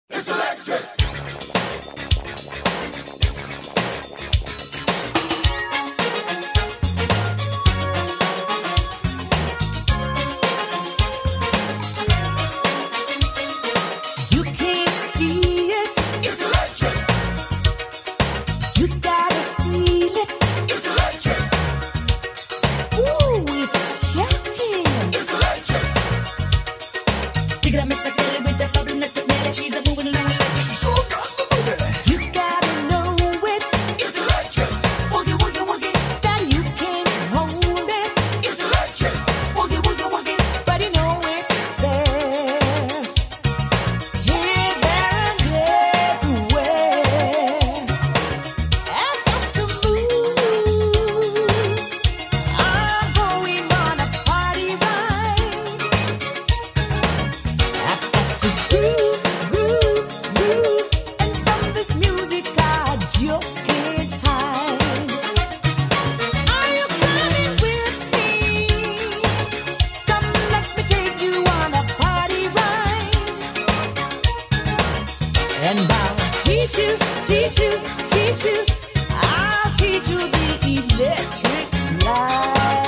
It's electric. You can't see it. It's electric. You gotta feel it. It's electric. Ooh, it's shocking. It's electric. Dig it up, Miss Kelly with the bubble nut melody. She's a moving along electric. She sure got the booty. You gotta know it. It's electric. Woogie, woogie, woogie. That you can't hold it. It's electric. Woogie, woogie, woogie. But you know it's there. Here, there, and everywhere. I've got to move. I'm going on a party ride. I've got to groove, groove, groove. And from this music I just can't hide. Are you coming with me? Come, let me take you on a party ride. And I'll teach you, teach you, teach you. I'll teach you the electric slide.